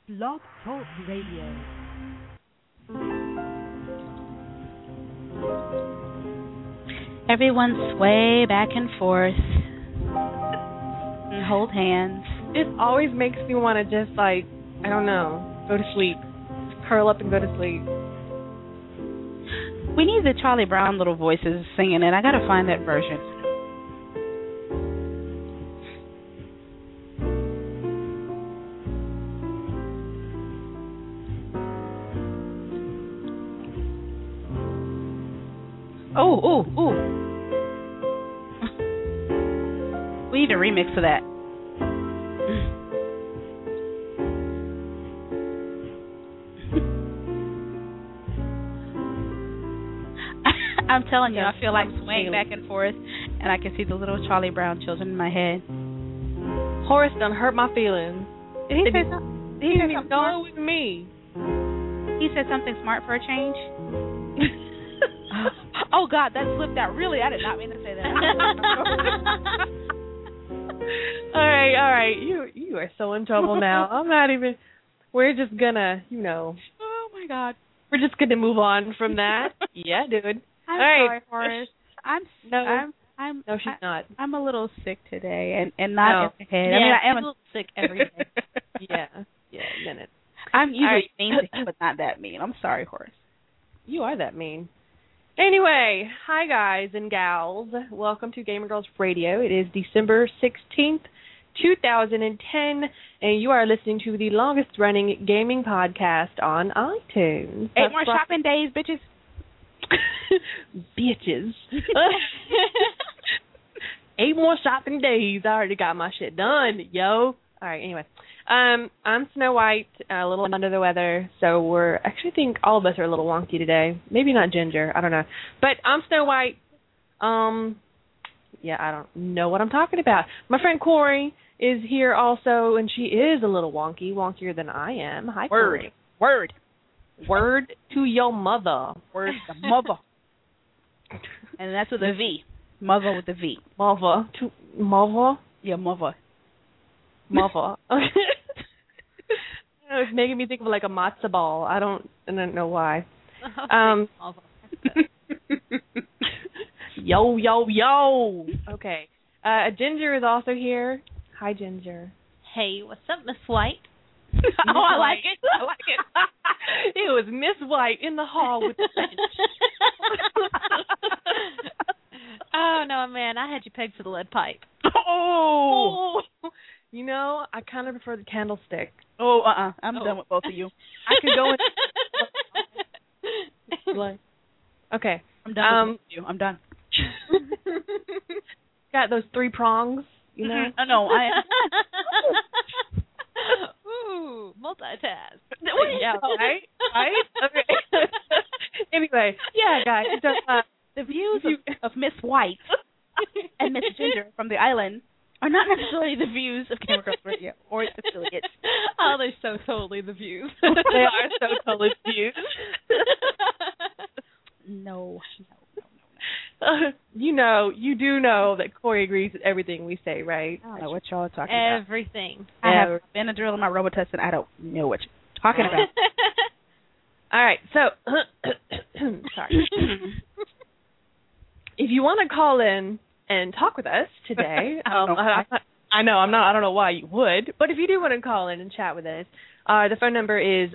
Blog Talk Radio. Everyone sway back and forth and hold hands. This always makes me want to just, I don't know, go to sleep. Curl up and go to sleep. We need the Charlie Brown little voices singing it. I gotta find that version. Oh. We need a remix of that. I'm telling you, I feel like swaying back and forth, and I can see the little Charlie Brown children in my head. Horace done hurt my feelings. Did he say something? He didn't even go with me. He said something smart for a change? Oh, God, that slipped out. Really, I did not mean to say that. All right. You are so in trouble now. I'm not even. We're just gonna, Oh, my God. We're just gonna move on from that. Yeah, dude. I'm all sorry, Horace. No, she's not. I'm a little sick today, and not in the head. Yeah, I mean, I am a little sick every day. yeah, minute. I'm usually mean to him, but not that mean. I'm sorry, Horace. You are that mean. Anyway, hi guys and gals. Welcome to Gamer Girls Radio. It is December 16th, 2010, and you are listening to the longest-running gaming podcast on iTunes. 8 more shopping days, bitches. Bitches. 8 more shopping days. I already got my shit done, yo. All right, anyway. I'm Snow White, a little under the weather, so I think all of us are a little wonky today. Maybe not Ginger, I don't know. But I'm Snow White. I don't know what I'm talking about. My friend Corey is here also, and she is a little wonkier than I am. Hi, Corey. Word to your mother. Word to mother. And that's with a V. Mother with a V. Mother. Mother? Yeah, mother. Mother. It's making me think of like a matzo ball. I don't know why. Yo. Okay. Ginger is also here. Hi, Ginger. Hey, what's up, Miss White? I like it. It was Miss White in the hall with the bench. Oh, no, man. I had you pegged for the lead pipe. Oh. I kind of prefer the candlestick. I'm done with both of you. I could go in. Okay. I'm done with you. I'm done. Got those 3 prongs, No, Ooh, multitask. Yeah, right? Okay. Anyway, guys. So, the views of Miss White and Miss Ginger from the island are not necessarily the views of Gamer Girls Radio or its affiliates. Oh, they're so totally the views. They are so totally the views. No. You do know that Corey agrees with everything we say, right? I don't know what y'all are talking about. Everything. I have Benadryl in my Robitussin, and I don't know what you're talking about. All right, so, sorry. If you want to call in and talk with us today, I don't know why you would, but if you do want to call in and chat with us, the phone number is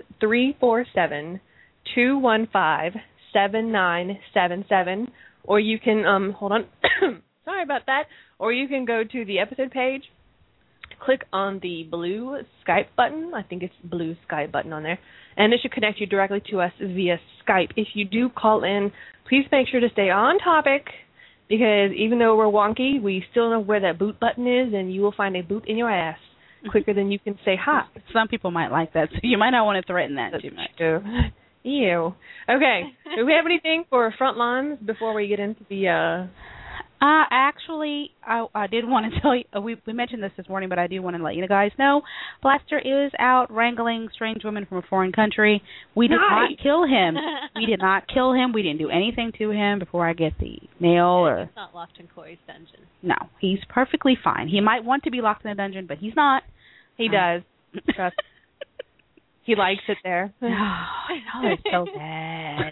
347-215-7977, or you can, hold on, sorry about that, or you can go to the episode page, click on the blue Skype button, I think it's blue Skype button on there, and it should connect you directly to us via Skype. If you do call in, please make sure to stay on topic, because even though we're wonky, we still know where that boot button is, and you will find a boot in your ass quicker than you can say hi. Some people might like that, so you might not want to threaten that too much. Ew. Okay. Do we have anything for front lines before we get into the... Actually, I did want to tell you, we mentioned this morning, but I do want to let you guys know, Blaster is out wrangling strange women from a foreign country. We did not kill him. We did not kill him. We didn't do anything to him before I get the mail. He's not locked in Corey's dungeon. No, he's perfectly fine. He might want to be locked in a dungeon, but he's not. He does. Trust. He likes it there. Y'all are so bad.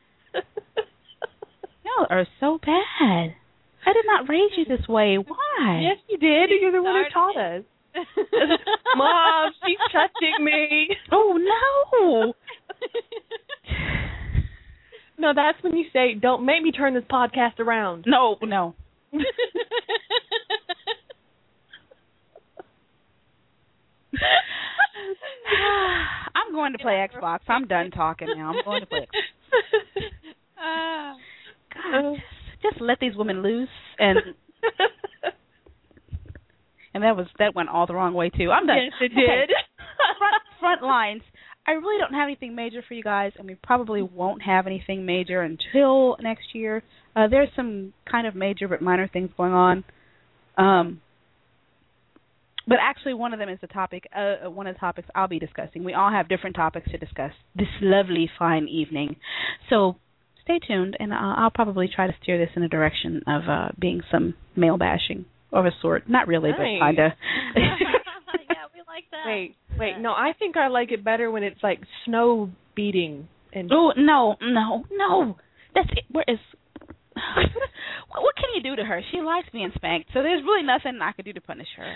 Y'all are so bad. I did not raise you this way. Why? Yes, you did. You're the one who taught us. Mom, she's touching me. Oh, no. No, that's when you say, don't make me turn this podcast around. No. I'm going to play Xbox. I'm done talking now. I'm going to play Xbox. God, just let these women loose, and that went all the wrong way too. I'm done. Yes, it did. Front lines. I really don't have anything major for you guys, and we probably won't have anything major until next year. There's some kind of major but minor things going on. But actually, one of them is the topic. One of the topics I'll be discussing. We all have different topics to discuss this lovely, fine evening. So stay tuned, and I'll probably try to steer this in a direction of being some male bashing of a sort. Not really, nice. but kind of. Yeah, we like that. Wait. No, I think I like it better when it's like snow beating. And Oh, no. That's it. Where is... What can you do to her? She likes being spanked, so there's really nothing I could do to punish her.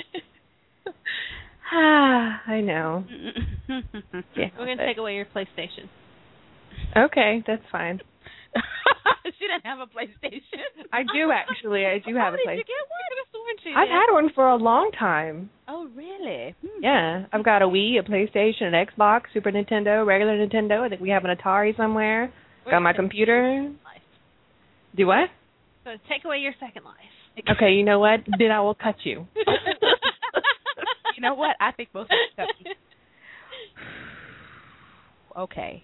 I know. Yeah, we're going to take away your PlayStation. Okay, that's fine. She didn't have a PlayStation. I do, actually. I do have a PlayStation. Did you get one? I've had one for a long time. Oh, really? Yeah. I've got a Wii, a PlayStation, an Xbox, Super Nintendo, regular Nintendo. I think we have an Atari somewhere. Got my computer. Do what? So take away your second life. Okay, you know what? Then I will cut you. You know what? I think both of us cut me. Okay.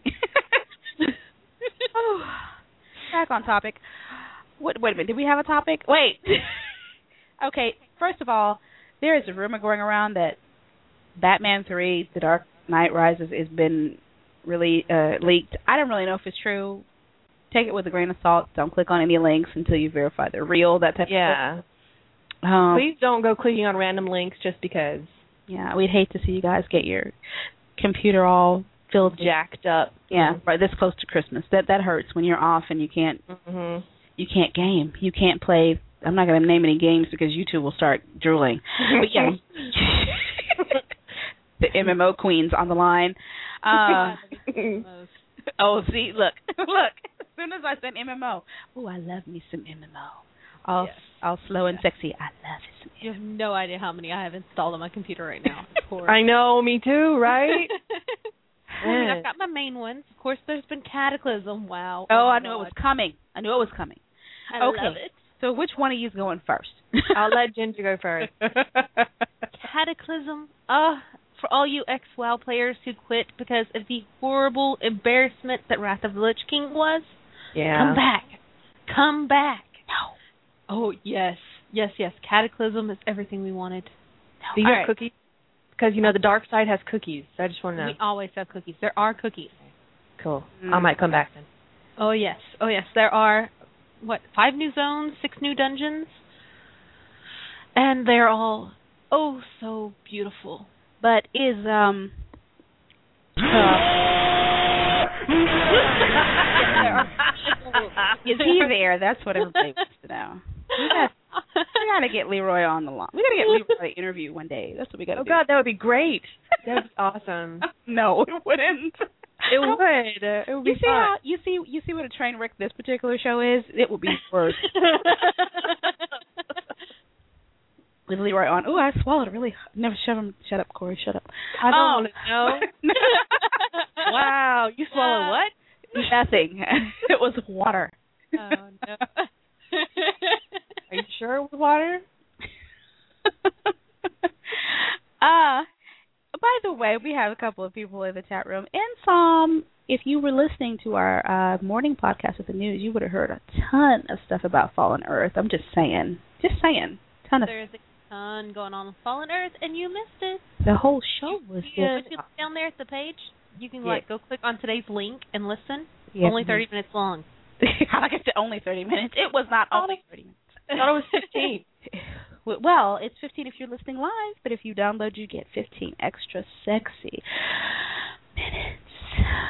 Back on topic. Wait a minute. Did we have a topic? Wait. Okay. First of all, there is a rumor going around that Batman 3: The Dark Knight Rises has been really leaked. I don't really know if it's true. Take it with a grain of salt. Don't click on any links until you verify they're real. That type of stuff. Please don't go clicking on random links just because. Yeah, we'd hate to see you guys get your computer all filled jacked up. Yeah, right. This close to Christmas, that hurts when you're off and you can't game, you can't play. I'm not going to name any games because you two will start drooling. But yeah, the MMO queens on the line. Oh, see, look. As soon as I said MMO, oh, I love me some MMO. All slow and sexy. I love it. You have no idea how many I have installed on my computer right now. I know, me too, right? I mean, I've got my main ones. Of course, there's been Cataclysm. Wow. Oh, I knew it was coming. I love it. So which one of you is going first? I'll let Ginger go first. Cataclysm. For all you ex-WoW players who quit because of the horrible embarrassment that Wrath of the Lich King was. Yeah. Come back. No. Oh, yes. Cataclysm is everything we wanted. Do you have cookies? Because, the dark side has cookies. I just want to know. We always have cookies. There are cookies. Cool. I might come back then. Oh, yes. There are, 5 new zones, 6 new dungeons? And they're all, so beautiful. But is, is he there? That's what everybody wants to know. We got to get Leroy on the line. We got to get Leroy to interview one day. That's what we got to do. Oh, God, that would be great. That would be awesome. No, it wouldn't. It would. It would be fun. You see what a train wreck this particular show is? It would be worse. With Leroy on. Oh, I swallowed it really. Never shut up, Corey. Shut up. I don't want to know. Wow. You swallowed what? Nothing. It was water. Oh, no. Are you sure it was water? By the way, we have a couple of people in the chat room. And if you were listening to our morning podcast with the news, you would have heard a ton of stuff about Fallen Earth. I'm just saying. There's a ton going on with Fallen Earth, and you missed it. The whole show was If you look down there at the page, you can go click on today's link and listen. It's Yes. only 30 minutes long. Like I said, only 30 minutes. It was not only 30 minutes. I thought it was 15. Well, it's 15 if you're listening live, but if you download, you get 15 extra sexy.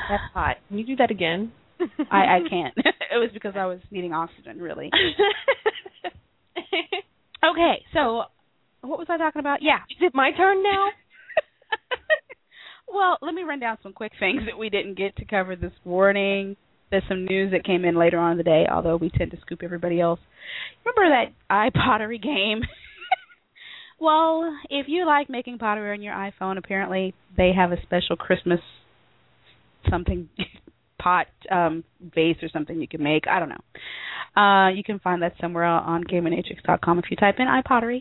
That's hot. Can you do that again? I can't. It was because I was needing oxygen, really. Okay, so what was I talking about? Yeah. Is it my turn now? Well, let me run down some quick things that we didn't get to cover this morning. There's some news that came in later on in the day, although we tend to scoop everybody else. Remember that iPottery game? Well, if you like making pottery on your iPhone, apparently they have a special Christmas something pot vase or something you can make. I don't know. You can find that somewhere on GameAndHX.com if you type in iPottery.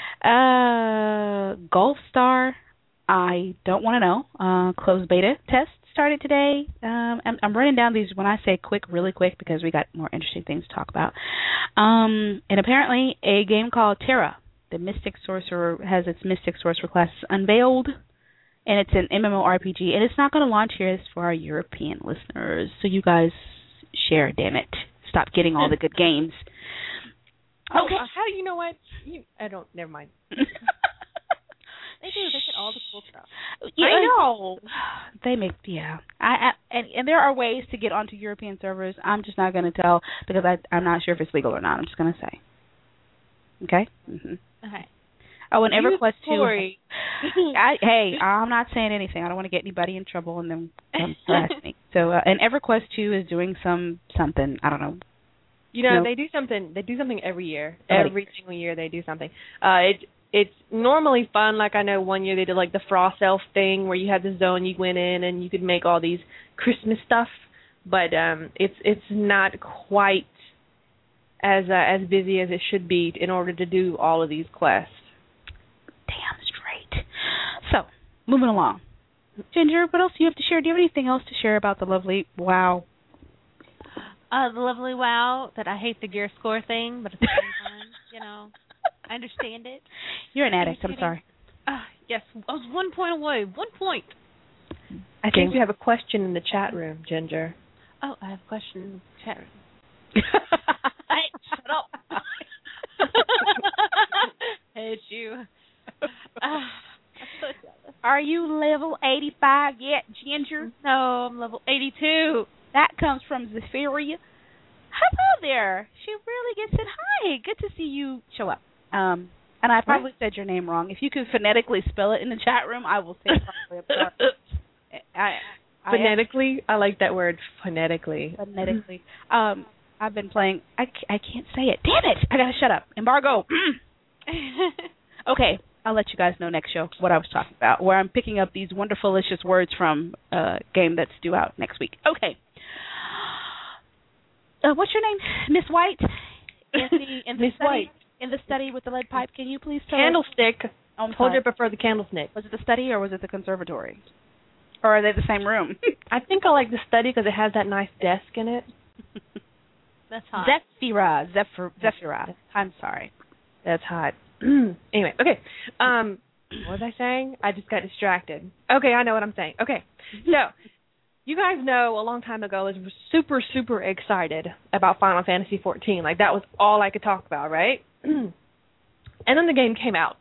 Golf Star, I don't want to know. Closed beta test started today. I'm running down these when I say quick, really quick, because we got more interesting things to talk about. And apparently a game called Terra, the Mystic Sorcerer, has its Mystic Sorcerer class unveiled. And it's an MMORPG, and it's not going to launch here. It's for our European listeners. So you guys share, damn it. Stop getting all the good games. Okay. How do you know what? I don't. Never mind. They do. They get all the cool stuff. Yeah, I know. They make, yeah. And there are ways to get onto European servers. I'm just not going to tell because I'm not sure if it's legal or not. I'm just going to say. Okay? Mm-hmm. Okay. Oh, and EverQuest 2. Hey, I'm not saying anything. I don't want to get anybody in trouble and then harass me. So, and EverQuest 2 is doing something. I don't know. You know, they do something. They do something every year. Every single year they do something. It's normally fun. Like I know one year they did like the Frost Elf thing where you had the zone you went in and you could make all these Christmas stuff. But it's not quite as busy as it should be in order to do all of these quests. Damn straight. So, moving along. Ginger, what else do you have to share? Do you have anything else to share about the lovely WoW? The lovely WoW, that I hate the gear score thing, but at the same time, you know, I understand it. You're an addict, I'm sorry. Yes, I was 1 point away. 1 point. I think you have a question in the chat room, Ginger. Oh, I have a question in the chat room. Hey, shut up. It's you. So are you level 85 yet, Ginger? No, I'm level 82. That comes from Zephyria. Hello there. She really gets it. Hi, good to see you show up. And I probably said your name wrong. If you could phonetically spell it in the chat room, I will say it properly. Phonetically? I like that word, phonetically. Phonetically. I've been playing. I can't say it. Damn it. I got to shut up. Embargo. Okay. I'll let you guys know next show what I was talking about, where I'm picking up these wonderful, delicious words from a game that's due out next week. Okay. What's your name? Miss White? In the study, in the study with the lead pipe, can you please tell Candlestick. us? Oh, told you I prefer the candlestick. Was it the study or was it the conservatory? Or are they the same room? I think I like the study because it has that nice desk in it. That's hot. Zephyra. I'm sorry. That's hot. Anyway, okay. What was I saying? I just got distracted. Okay, I know what I'm saying. Okay, so you guys know a long time ago I was super, super excited about Final Fantasy XIV. Like, that was all I could talk about, right? And then the game came out.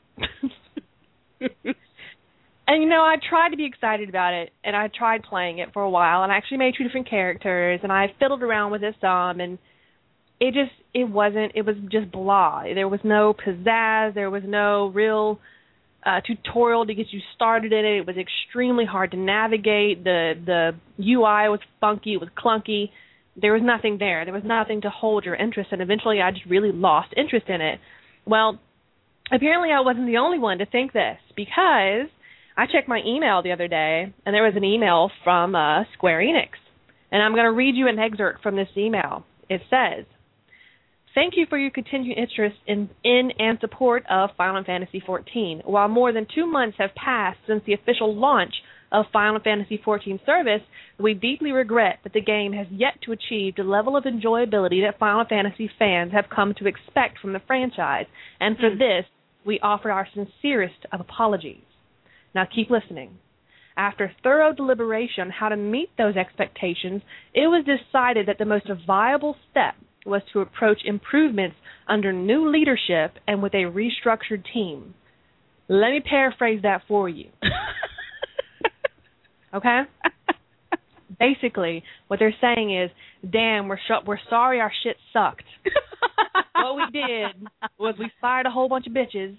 And, you know, I tried to be excited about it, and I tried playing it for a while, and I actually made 2 different characters, and I fiddled around with it some, and it was just blah. There was no pizzazz. There was no real tutorial to get you started in it. It was extremely hard to navigate. The UI was funky. It was clunky. There was nothing there. There was nothing to hold your interest, and eventually I just really lost interest in it. Well, apparently I wasn't the only one to think this, because I checked my email the other day, and there was an email from Square Enix. And I'm going to read you an excerpt from this email. It says, "Thank you for your continued interest in and support of Final Fantasy XIV. While more than 2 months have passed since the official launch of Final Fantasy XIV service, we deeply regret that the game has yet to achieve the level of enjoyability that Final Fantasy fans have come to expect from the franchise, and for this, we offer our sincerest of apologies." Now keep listening. After thorough deliberation on how to meet those expectations, it was decided that the most viable step was to approach improvements under new leadership and with a restructured team. Let me paraphrase that for you. Okay? basically, what they're saying is, damn, we're sorry our shit sucked. What we did was we fired a whole bunch of bitches.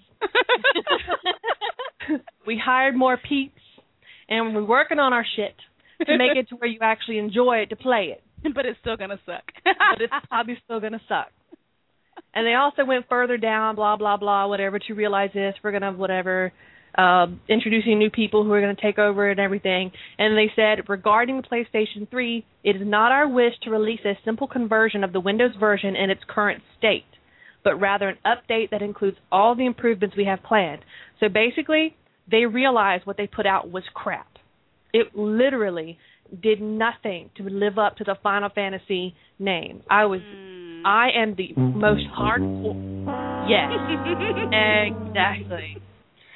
We hired more peeps, and we're working on our shit to make it to where you actually enjoy it to play it. But it's still going to suck. But it's probably still going to suck. And they also went further down, blah, blah, blah, whatever, to realize this. We're going to, whatever, introducing new people who are going to take over and everything. And they said, regarding the PlayStation 3, it is not our wish to release a simple conversion of the Windows version in its current state, but rather an update that includes all the improvements we have planned. So basically, they realized what they put out was crap. It literally did nothing to live up to the Final Fantasy name. I am the most hardcore. Yes, exactly.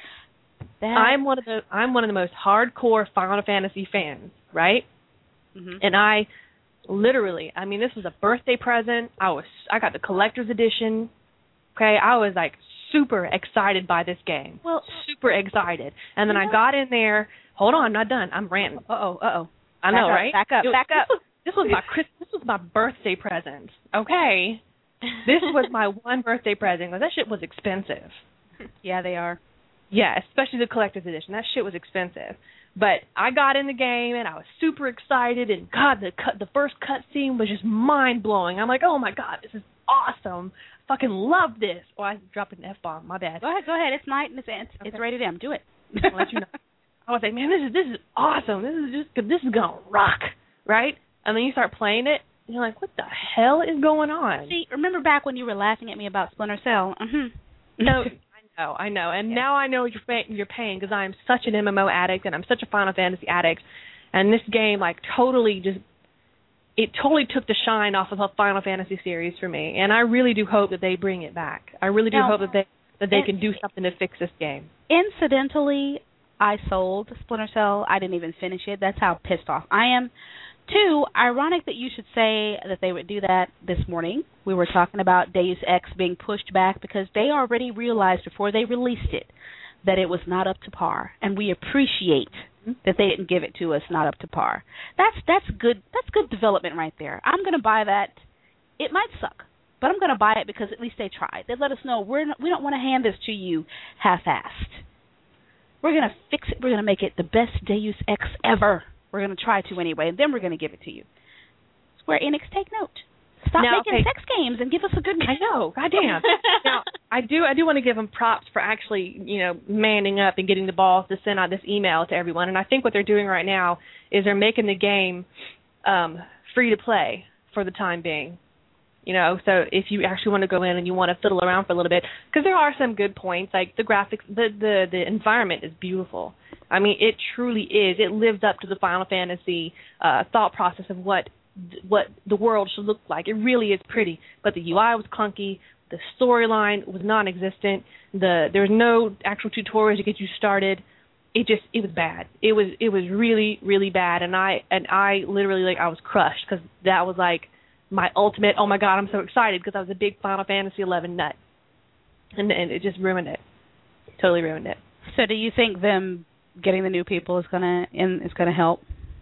I'm one of the most hardcore Final Fantasy fans, right? Mm-hmm. And I literally, I mean, this was a birthday present. I got the collector's edition. Okay, I was like super excited by this game. Well, super excited. And then I got in there. Hold on, I'm not done. I'm ranting. Uh-oh. I know, right? Back up. This was my birthday present. Okay, this was my one birthday present. That shit was expensive. Yeah, they are. Yeah, especially the collector's edition. That shit was expensive. But I got in the game and I was super excited. And God, the first cutscene was just mind blowing. I'm like, oh my God, this is awesome. I fucking love this. Oh, I dropped an F-bomb. My bad. Go ahead. It's night and it's rated M. Do it. I'll let you know. I was like, man, this is awesome. This is gonna rock, right? And then you start playing it, and you're like, what the hell is going on? See, remember back when you were laughing at me about Splinter Cell? Mm-hmm. No, I know, and now I know you're paying because I'm such an MMO addict and I'm such a Final Fantasy addict, and this game totally took the shine off of the Final Fantasy series for me, and I really do hope that they bring it back. I really do hope that they can do something to fix this game. Incidentally, I sold Splinter Cell. I didn't even finish it. That's how pissed off I am. 2, ironic that you should say that they would do that this morning. We were talking about Deus Ex being pushed back because they already realized before they released it that it was not up to par, and we appreciate that they didn't give it to us not up to par. That's good. That's good development right there. I'm going to buy that. It might suck, but I'm going to buy it because at least they tried. They let us know we don't want to hand this to you half-assed. We're going to fix it. We're going to make it the best Deus Ex ever. We're going to try to anyway, and then we're going to give it to you. Square Enix, take note. Stop making sex games and give us a good game. I know. Goddamn. Now, I do want to give them props for actually, manning up and getting the balls to send out this email to everyone. And I think what they're doing right now is they're making the game free to play for the time being. So if you actually want to go in and you want to fiddle around for a little bit, because there are some good points, like the graphics, the environment is beautiful. I mean, it truly is. It lives up to the Final Fantasy thought process of what the world should look like. It really is pretty, but the UI was clunky. The storyline was non-existent. There was no actual tutorials to get you started. It was bad. It was really, really bad, and I literally I was crushed because that was my ultimate, oh my God, I'm so excited because I was a big Final Fantasy 11 nut. And it just ruined it. Totally ruined it. So do you think them getting the new people is gonna help?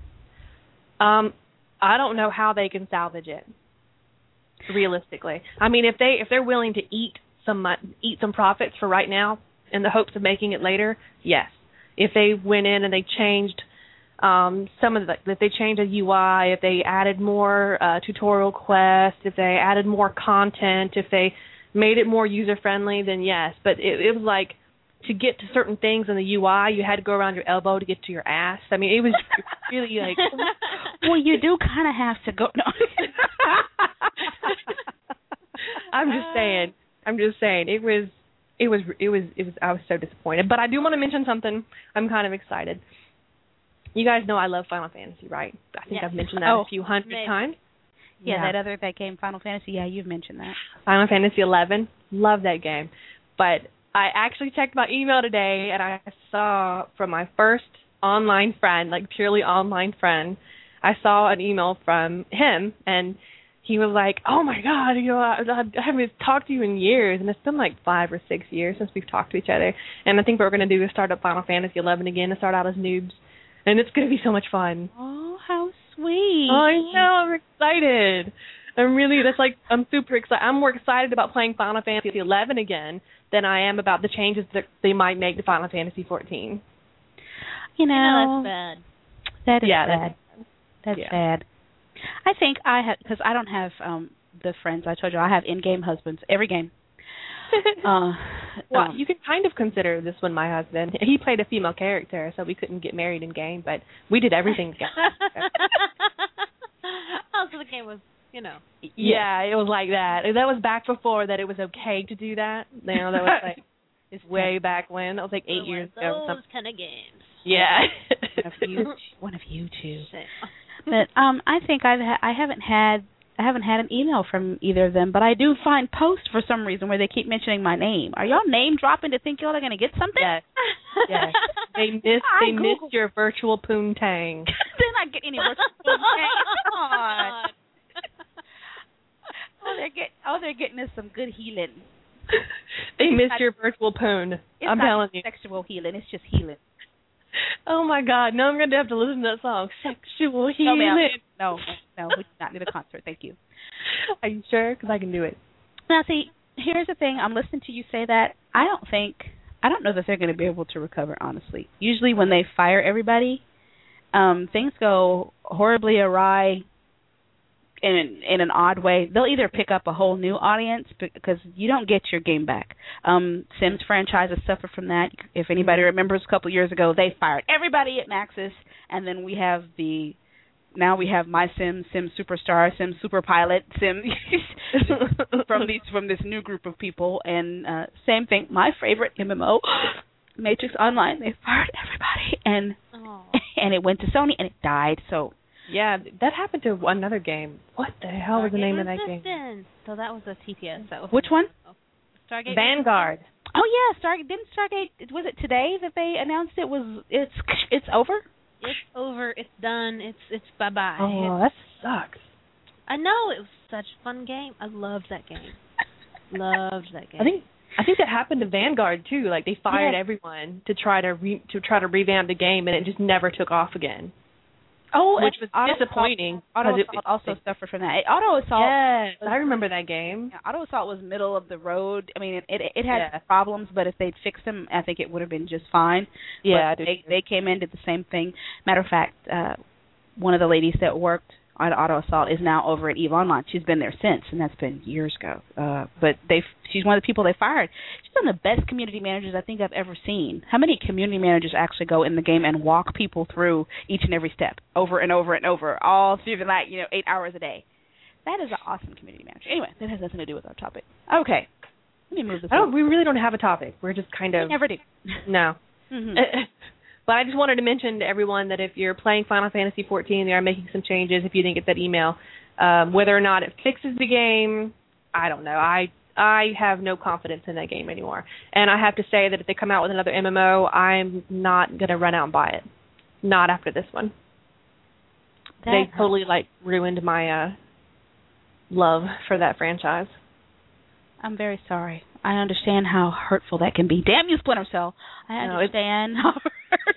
I don't know how they can salvage it. Realistically. I mean, if they're willing to eat some profits for right now in the hopes of making it later, yes. If they went in and they changed if they changed the UI, if they added more tutorial quests, if they added more content, if they made it more user-friendly, then yes. But it was like, to get to certain things in the UI, you had to go around your elbow to get to your ass. I mean, it was really like... Well, you do kind of have to go... No. I'm just saying. It was. I was so disappointed. But I do want to mention something. I'm kind of excited. You guys know I love Final Fantasy, right? I think I've mentioned that a few hundred times. Yeah, that game, Final Fantasy. Yeah, you've mentioned that. Final Fantasy 11. Love that game. But I actually checked my email today, and I saw from my first online friend, purely online friend, I saw an email from him, and he was like, oh, my God, I haven't talked to you in years, and it's been 5 or 6 years since we've talked to each other. And I think what we're going to do is start up Final Fantasy 11 again and start out as noobs. And it's going to be so much fun. Oh, how sweet. I know, I'm excited. I'm super excited. I'm more excited about playing Final Fantasy 11 again than I am about the changes that they might make to Final Fantasy 14. You know, that's bad. That is bad. That's bad. I think I have, because I don't have the friends. I told you I have in-game husbands every game. Well, you can kind of consider this one my husband. He played a female character, so we couldn't get married in game, but we did everything together. Oh, so the game was, you know. Yeah, it was like that. That was back before that it was okay to do that. You know, that was like it's way back when. That was like 8 years ago. Those kind of games. Yeah. One of you two. But I think I haven't had an email from either of them, but I do find posts for some reason where they keep mentioning my name. Are y'all name dropping to think y'all are going to get something? Yes. Yes. They missed your virtual poontang. They're not getting any virtual poontang. Come on. They're getting us some good healing. They missed your virtual poon. I'm telling you. Sexual healing. It's just healing. Oh my God! Now I'm going to have to listen to that song. Sexual healing. No, we do not need a concert. Thank you. Are you sure? Because I can do it. Now, see, here's the thing. I'm listening to you say that. I don't know that they're going to be able to recover. Honestly, usually when they fire everybody, things go horribly awry. In an odd way, they'll either pick up a whole new audience because you don't get your game back. Sims franchises suffer from that. If anybody remembers, a couple years ago, they fired everybody at Maxis, and then we have My Sims, Sim Superstar, Sim Super Pilot, Sim from this new group of people, and same thing. My favorite MMO, Matrix Online, they fired everybody, and it went to Sony and it died. So. Yeah, that happened to another game. What the hell was the name of that game? So that was a TPS. Which one? Stargate. Vanguard. Oh yeah, Stargate. Was it today that they announced it's over? It's over. It's done. It's bye bye. Oh, that sucks. I know, it was such a fun game. I loved that game. I think that happened to Vanguard too. Like they fired everyone to try to revamp the game, and it just never took off again. Oh, which was disappointing. Auto Assault also suffered from that. Auto Assault. Yes, I remember that game. Yeah, Auto Assault was middle of the road. I mean, it had problems, but if they'd fixed them, I think it would have been just fine. Yeah, but they came in, did the same thing. Matter of fact, one of the ladies that worked on Auto Assault is now over at EVE Online. She's been there since, and that's been years ago. But she's one of the people they fired. She's one of the best community managers I think I've ever seen. How many community managers actually go in the game and walk people through each and every step, over and over and over, all through the night, 8 hours a day? That is an awesome community manager. Anyway, that has nothing to do with our topic. Okay, let me move this. We really don't have a topic. We're just kind of. We never do. No. Mm-hmm. But I just wanted to mention to everyone that if you're playing Final Fantasy 14, they are making some changes. If you didn't get that email, whether or not it fixes the game, I don't know. I have no confidence in that game anymore. And I have to say that if they come out with another MMO, I'm not going to run out and buy it. Not after this one. They totally ruined my love for that franchise. I'm very sorry. I understand how hurtful that can be. Damn you, Splinter Cell. I understand how hurtful.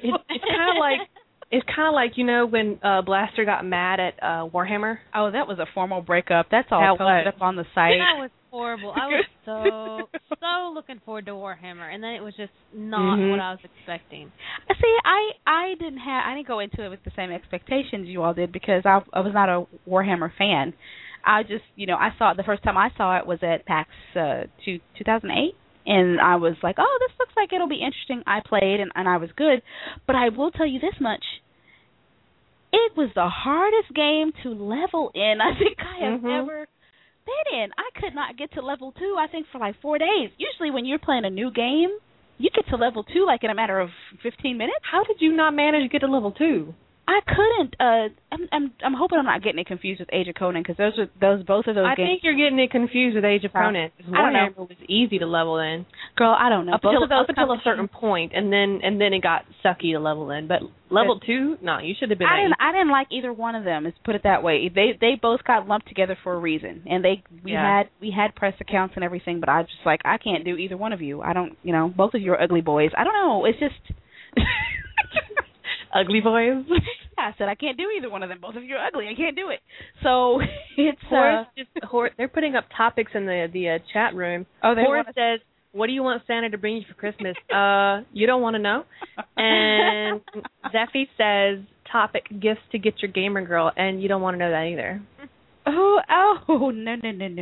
It's kind of like when Blaster got mad at Warhammer. Oh, that was a formal breakup. That's all posted up on the site. That was horrible. I was so looking forward to Warhammer, and then it was just not what I was expecting. See, I didn't go into it with the same expectations you all did because I was not a Warhammer fan. I just, I saw it, the first time I saw it was at PAX 2008, and I was like, oh, this looks like it'll be interesting. I played, and I was good, but I will tell you this much. It was the hardest game to level in I think I have ever been in. I could not get to level 2, I think, for 4 days. Usually when you're playing a new game, you get to level 2 in a matter of 15 minutes. How did you not manage to get to level 2? I couldn't. I'm hoping I'm not getting it confused with Age of Conan because both of those games. I think you're getting it confused with Age of Conan. Warhammer was easy to level in. Girl, I don't know. Up until a certain point, and then it got sucky to level in. But level 2, no, you should have been. I didn't like either one of them. Let's put it that way. They both got lumped together for a reason, and we had press accounts and everything. But I was just I can't do either one of you. I don't. Both of you are ugly boys. I don't know. It's just. Ugly boys. I said I can't do either one of them. Both of you are ugly. I can't do it. So it's they're putting up topics in the chat room. Oh, Horace says, "What do you want Santa to bring you for Christmas?" You don't want to know. And Zeffy says, "Topic: gifts to get your gamer girl," and you don't want to know that either. Oh no.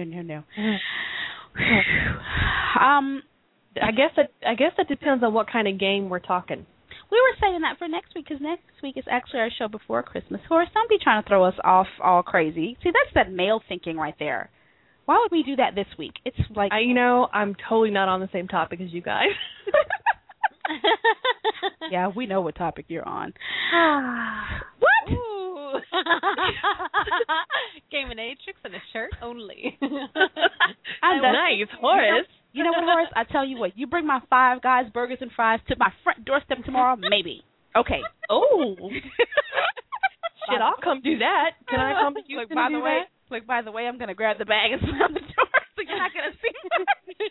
I guess that depends on what kind of game we're talking. We were saying that for next week, because next week is actually our show before Christmas. Horace, don't be trying to throw us off all crazy. See, that's that male thinking right there. Why would we do that this week? It's like... I'm totally not on the same topic as you guys. Yeah, we know what topic you're on. What? Ooh. Gaminatrix and a shirt only. Nice, Horace. You know what, Horace? I tell you what, you bring my Five Guys burgers and fries to my front doorstep tomorrow, maybe. Okay. Oh. Shit, I'll come do that. Can I come to Houston and do that? Like, by the way, I'm going to grab the bag and slam the door so you're not going to see me.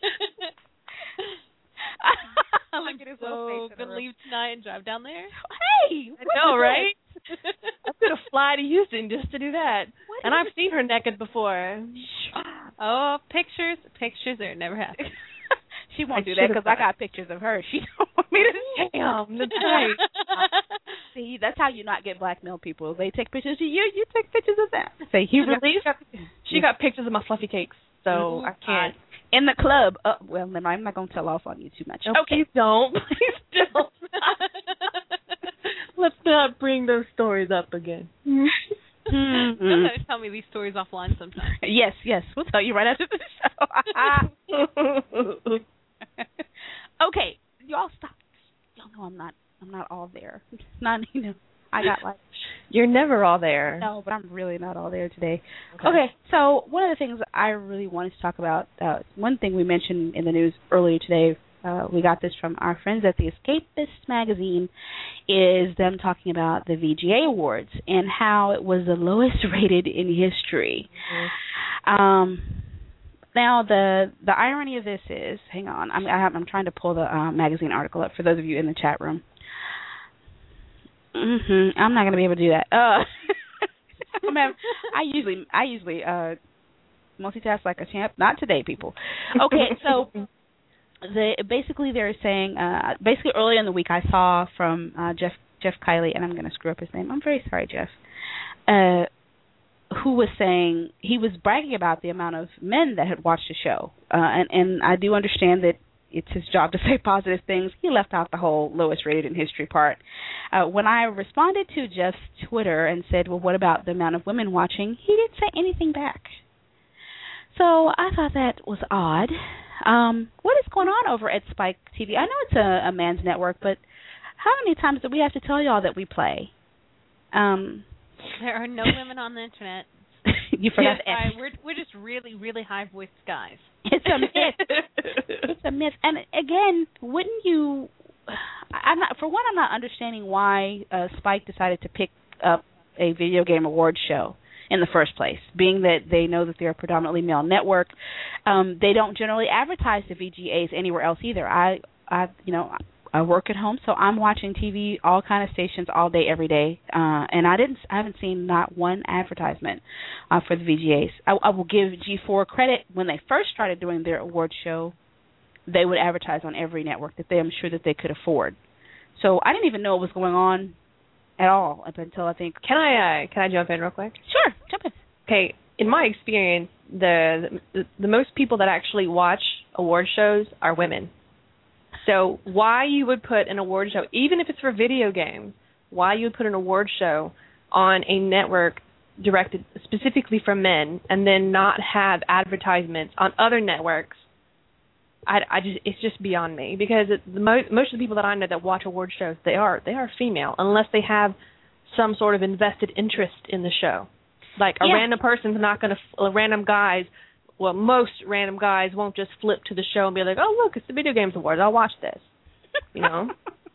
Look at his little face. Gonna leave tonight and drive down there. Hey, I know, right? I'm gonna fly to Houston just to do that. And I've seen her naked before. Oh, pictures are never happening. She won't do that because I got pictures of her. She don't want me to. Damn, that's right. See, that's how you not get blackmail people. They take pictures of you. You take pictures of them. Say he released. She got pictures of my fluffy cakes, so I can't. In the club. Well, then I'm not going to tell off on you too much. No, okay. Please don't. Please don't. Let's not bring those stories up again. Sometimes tell me these stories offline sometime. Yes. We'll tell you right after the show. Okay. Y'all stop. Y'all know I'm not all there. Not, I got like... You're never all there. No, but I'm really not all there today. Okay, so one of the things I really wanted to talk about, one thing we mentioned in the news earlier today, we got this from our friends at the Escapist magazine, is them talking about the VGA Awards and how it was the lowest rated in history. Mm-hmm. Now, the irony of this is, hang on, I'm trying to pull the magazine article up for those of you in the chat room. I'm not going to be able to do that. I usually multitask like a champ. Not today, people. Okay, so basically they're saying, basically earlier in the week I saw from Jeff Kiley, and I'm going to screw up his name. I'm very sorry, Jeff. Who was saying, he was bragging about the amount of men that had watched the show. And I do understand that it's his job to say positive things. He left out the whole lowest rated in history part. When I responded to Jeff's Twitter and said, well, what about the amount of women watching, he didn't say anything back. So I thought that was odd. What is going on over at Spike TV? I know it's a man's network, but how many times do we have to tell y'all that we play? There are no women on the internet. You forgot we're just really, really high-voiced guys. It's a myth. It's a myth. And again, wouldn't you... I'm not understanding why Spike decided to pick up a video game awards show in the first place, being that they know that they're a predominantly male network. They don't generally advertise the VGAs anywhere else either. I work at home, so I'm watching TV, all kind of stations, all day, every day, and I haven't seen not one advertisement for the VGAs. I will give G4 credit. When they first started doing their award show, they would advertise on every network that I'm sure that they could afford. So I didn't even know what was going on at all up until I think. Can I jump in real quick? Sure, jump in. Okay, in my experience, the most people that actually watch award shows are women. So why you would put an award show, even if it's for video games, why you would put an award show on a network directed specifically for men and then not have advertisements on other networks, it's just beyond me. Because most of the people that I know that watch award shows, they are female, unless they have some sort of invested interest in the show. Like random person's not going to, random guys. Well, most random guys won't just flip to the show and be like, oh, look, it's the Video Games Awards. I'll watch this. Now,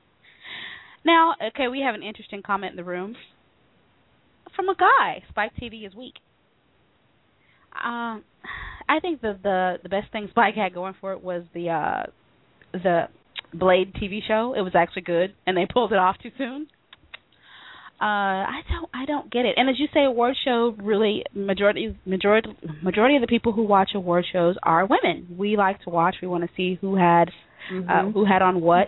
okay, we have an interesting comment in the room from a guy. Spike TV is weak. I think the best thing Spike had going for it was the Blade TV show. It was actually good, and they pulled it off too soon. I don't get it. And as you say, award show really majority of the people who watch award shows are women. We like to watch. We want to see who had on what.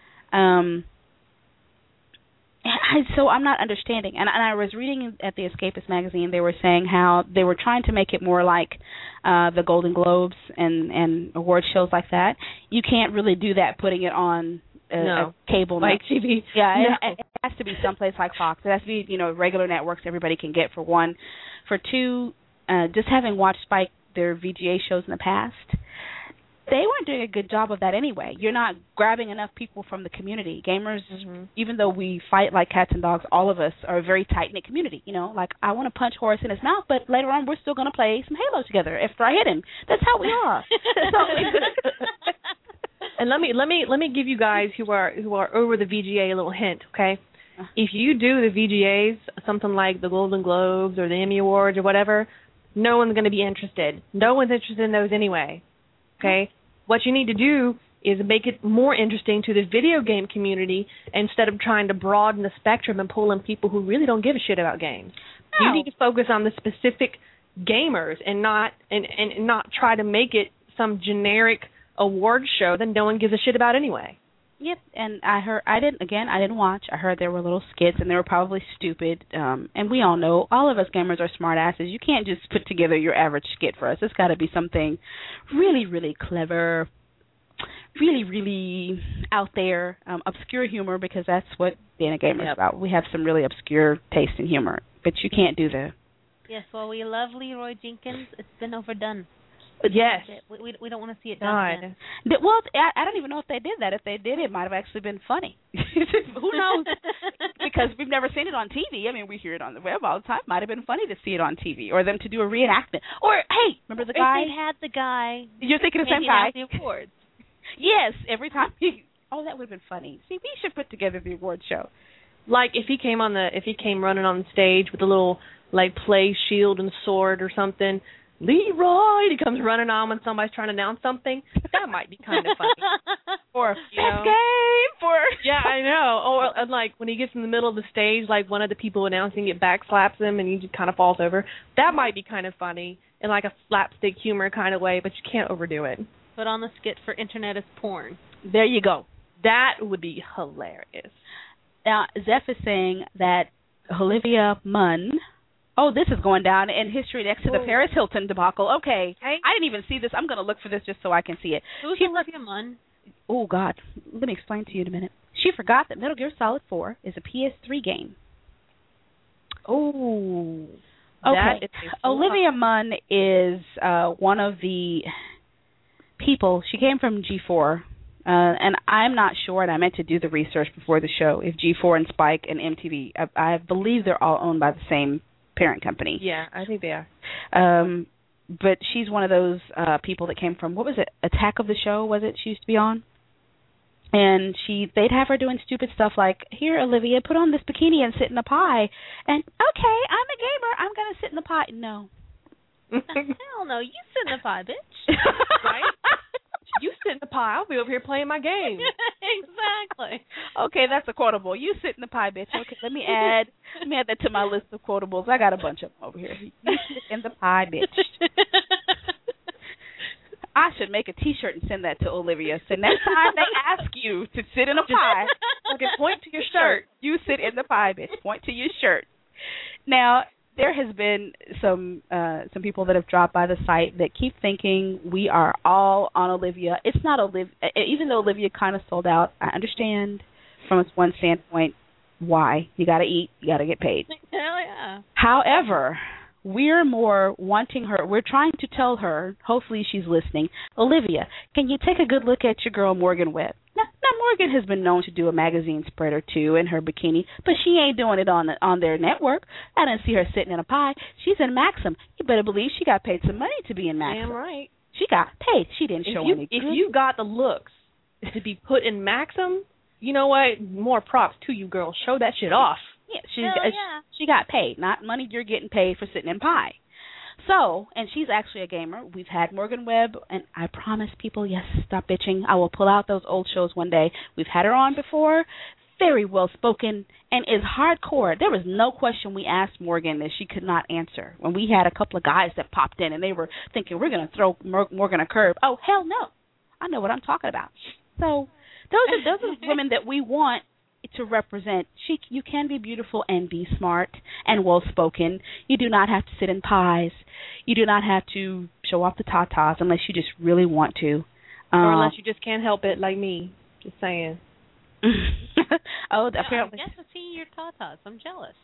So I'm not understanding. And I was reading at the Escapist magazine. They were saying how they were trying to make it more like the Golden Globes and award shows like that. You can't really do that putting it on a cable like TV. Yeah, it has to be someplace like Fox. It has to be, regular networks everybody can get, for one. For two, just having watched Spike, their VGA shows in the past, they weren't doing a good job of that anyway. You're not grabbing enough people from the community. Gamers, even though we fight like cats and dogs, all of us are a very tight-knit community. Like, I want to punch Horace in his mouth, but later on we're still going to play some Halo together after I hit him. That's how we are. And let me give you guys who are over the VGA a little hint, okay? If you do the VGAs, something like the Golden Globes or the Emmy Awards or whatever, no one's going to be interested. No one's interested in those anyway, okay? What you need to do is make it more interesting to the video game community instead of trying to broaden the spectrum and pull in people who really don't give a shit about games. No. You need to focus on the specific gamers and not try to make it some generic award show that no one gives a shit about anyway. Yep, and I didn't watch. I heard there were little skits, and they were probably stupid. And we all know, all of us gamers are smart asses. You can't just put together your average skit for us. It's got to be something really, really clever, really, really out there, obscure humor, because that's what being a gamer is about. We have some really obscure taste in humor, but you can't do the... Yes, well, we love Leroy Jenkins. It's been overdone. Yes. We don't want to see it done again. Well, I don't even know if they did that. If they did, it might have actually been funny. Who knows? Because we've never seen it on TV. I mean, we hear it on the web all the time. Might have been funny to see it on TV, or them to do a reenactment. Or, hey, remember the guy? If they had the guy. You're thinking of the same guy. The awards. Yes, every time that would have been funny. See, we should put together the award show. Like if he came running on the stage with a little play shield and sword or something. Leroy, he comes running on when somebody's trying to announce something. That might be kind of funny. Or yeah, I know. Or when he gets in the middle of the stage, one of the people announcing it backslaps him and he just kind of falls over. That might be kind of funny in a slapstick humor kind of way, but you can't overdo it. Put on the skit for Internet is Porn. There you go. That would be hilarious. Now, Zeph is saying that Olivia Munn. Oh, this is going down in history next to the Paris Hilton debacle. Okay. I didn't even see this. I'm going to look for this just so I can see it. Who's Olivia Munn? Oh, God. Let me explain to you in a minute. She forgot that Metal Gear Solid 4 is a PS3 game. Oh. Okay. Olivia Munn is one of the people. She came from G4. And I'm not sure, and I meant to do the research before the show, if G4 and Spike and MTV, I believe they're all owned by the same parent company. Yeah, I think they are. But she's one of those people that came from, what was it, Attack of the Show, was it, she used to be on? And they'd have her doing stupid stuff like, here, Olivia, put on this bikini and sit in a pie. And, okay, I'm a gamer, I'm going to sit in the pie. No. Hell no, you sit in the pie, bitch. Right? You sit in the pie, I'll be over here playing my game. Exactly. Okay, that's a quotable. You sit in the pie, bitch. Okay, let me add that to my list of quotables. I got a bunch of them over here. You sit in the pie, bitch. I should make a T-shirt and send that to Olivia. So next time they ask you to sit in a pie, okay, point to your shirt. You sit in the pie, bitch. Point to your shirt. Now, there has been some people that have dropped by the site that keep thinking we are all on Olivia. It's not Olivia. Even though Olivia kind of sold out, I understand from its one standpoint why. You got to eat. You got to get paid. Hell yeah. However, we're more wanting her. We're trying to tell her, hopefully she's listening, Olivia, can you take a good look at your girl Morgan Webb? Now, Morgan has been known to do a magazine spread or two in her bikini, but she ain't doing it on their network. I didn't see her sitting in a pie. She's in Maxim. You better believe she got paid some money to be in Maxim. Damn right. She got paid. She didn't show any. If you got the looks to be put in Maxim, you know what? More props to you, girl. Show that shit off. Yeah, she got paid, not money you're getting paid for sitting in pie. So, and she's actually a gamer. We've had Morgan Webb, and I promise people, yes, stop bitching. I will pull out those old shows one day. We've had her on before. very well spoken, and is hardcore. There was no question we asked Morgan that she could not answer. When we had a couple of guys that popped in and they were thinking we're going to throw Morgan a curve. Oh, hell no. I know what I'm talking about. So those are women that we want to represent. You can be beautiful and be smart and well spoken. You do not have to sit in pies. You do not have to show off the tatas unless you just really want to. Or unless you just can't help it, like me. Just saying. Oh, apparently. I get to see your tatas. I'm jealous.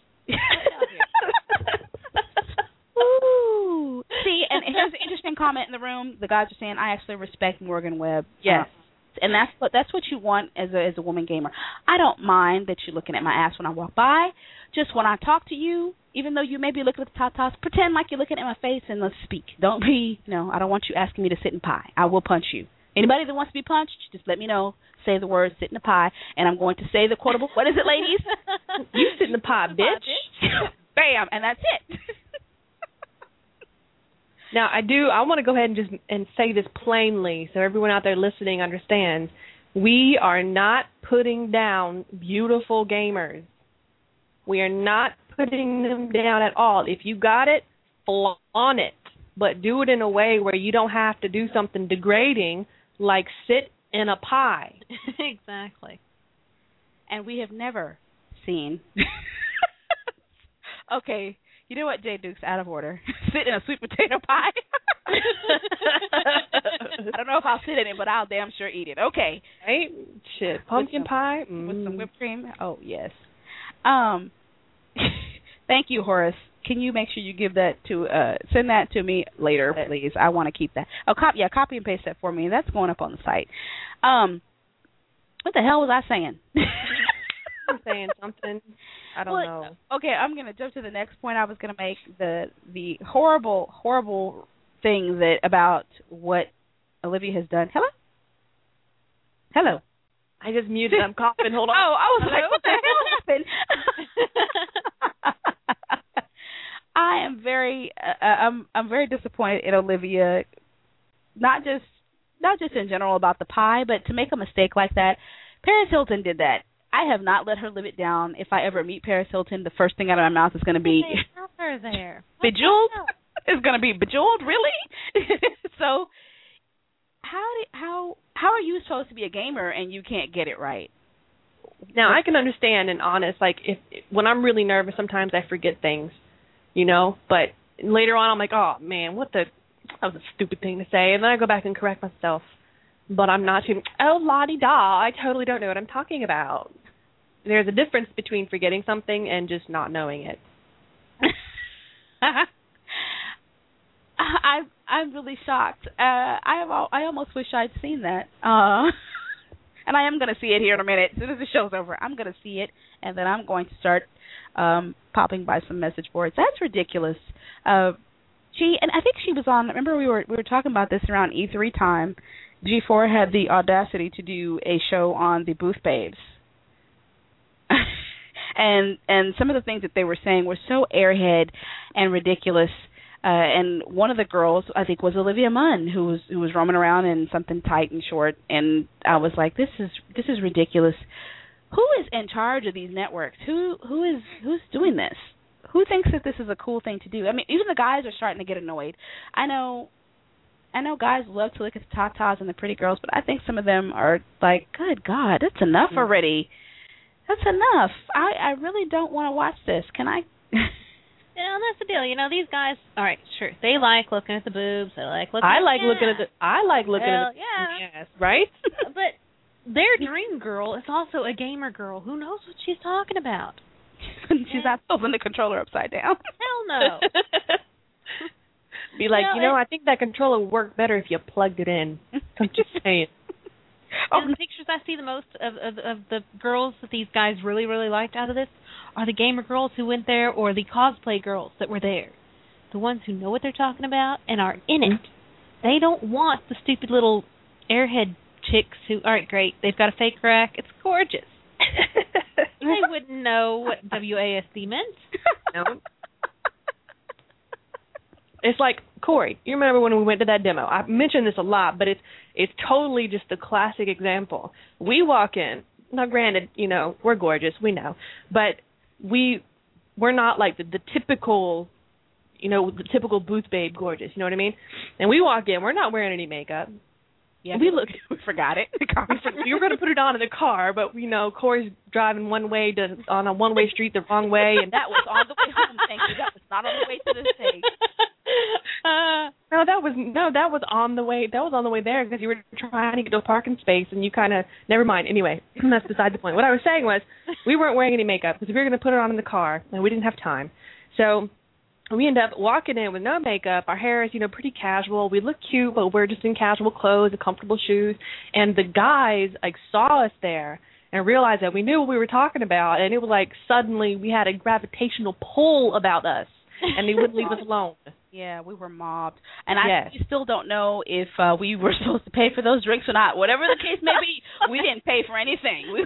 Ooh. See, and here's an interesting comment in the room. The guys are saying, I actually respect Morgan Webb. Yes. And that's what you want as a woman gamer. I don't mind that you're looking at my ass when I walk by. Just when I talk to you, even though you may be looking at the tatas, pretend like you're looking at my face and let's speak. Don't be, I don't want you asking me to sit in pie. I will punch you. Anybody that wants to be punched, just let me know. Say the word, sit in the pie, and I'm going to say the quotable. What is it, ladies? You sit in the pie, bitch. Bam, and that's it. Now, I want to go ahead and say this plainly so everyone out there listening understands. We are not putting down beautiful gamers. We are not putting them down at all. If you got it, flaunt it, but do it in a way where you don't have to do something degrading like sit in a pie. Exactly. And we have never seen. Okay. You know what, Jay Duke's out of order. Sit in a sweet potato pie. I don't know if I'll sit in it, but I'll damn sure eat it. Okay. Right? Shit. Pumpkin pie? With some whipped cream? Oh, yes. Thank you, Horace. Can you make sure you give that to send that to me later, please? I want to keep that. Oh, copy and paste that for me. That's going up on the site. What the hell was I saying? I'm saying something. I don't know. Okay, I'm going to jump to the next point I was going to make. The horrible, horrible thing that about what Olivia has done. Hello. I just muted. I'm coughing. Hold on. Oh, I was like, what the hell happened? I am very, I'm very disappointed in Olivia. Not just in general about the pie, but to make a mistake like that. Paris Hilton did that. I have not let her live it down. If I ever meet Paris Hilton, the first thing out of my mouth is going to be her there. Bejeweled. It's going to be Bejeweled, really? So, how are you supposed to be a gamer and you can't get it right? Now I can understand and honest. Like if when I'm really nervous, sometimes I forget things, But later on, I'm like, oh man, that was a stupid thing to say, and then I go back and correct myself. But I'm not too. Oh, la-di-da, I totally don't know what I'm talking about. There's a difference between forgetting something and just not knowing it. I'm really shocked. I almost wish I'd seen that. And I am going to see it here in a minute. As soon as the show's over, I'm going to see it, and then I'm going to start popping by some message boards. That's ridiculous. And I think she was on. Remember, we were talking about this around E3 time. G4 had the audacity to do a show on the Booth Babes. and some of the things that they were saying were so airhead and ridiculous. And one of the girls, I think, was Olivia Munn, who was roaming around in something tight and short. And I was like, this is ridiculous. Who is in charge of these networks? Who's doing this? Who thinks that this is a cool thing to do? I mean, even the guys are starting to get annoyed. I know guys love to look at the tatas and the pretty girls, but I think some of them are like, good God, that's enough already. That's enough. I really don't want to watch this. Can I? That's the deal. These guys. All right, sure. They like looking at the boobs. They like looking. I like looking at the. Yeah. Yes, right. But their dream girl is also a gamer girl who knows what she's talking about. She's not holding the controller upside down. Hell no. Be like, I think that controller would work better if you plugged it in. I'm just saying. The pictures I see the most of the girls that these guys really, really liked out of this are the gamer girls who went there or the cosplay girls that were there. The ones who know what they're talking about and are in it. They don't want the stupid little airhead chicks who, all right, great, they've got a fake rack. It's gorgeous. They wouldn't know what WASD meant. No. It's like, Corey, you remember when we went to that demo? I mentioned this a lot, but it's totally just a classic example. We walk in, Now, granted, we're gorgeous, we know, but we're not like the typical, the typical booth babe gorgeous. You know what I mean? And we walk in, we're not wearing any makeup. Yeah, we forgot it. We were going to put it on in the car, but Corey's driving on a one-way street the wrong way, and that was on the way home. Thank you. That was not on the way to the stage. That was on the way. That was on the way there because you were trying to get to a parking space, and you kind of never mind. Anyway, that's beside the point. What I was saying was we weren't wearing any makeup because we were going to put it on in the car, and we didn't have time. So we end up walking in with no makeup. Our hair is, pretty casual. We look cute, but we're just in casual clothes and comfortable shoes. And the guys, saw us there and realized that we knew what we were talking about. And it was suddenly we had a gravitational pull about us, and they wouldn't leave us alone. Yeah, we were mobbed. And I still don't know if we were supposed to pay for those drinks or not. Whatever the case may be, we didn't pay for anything.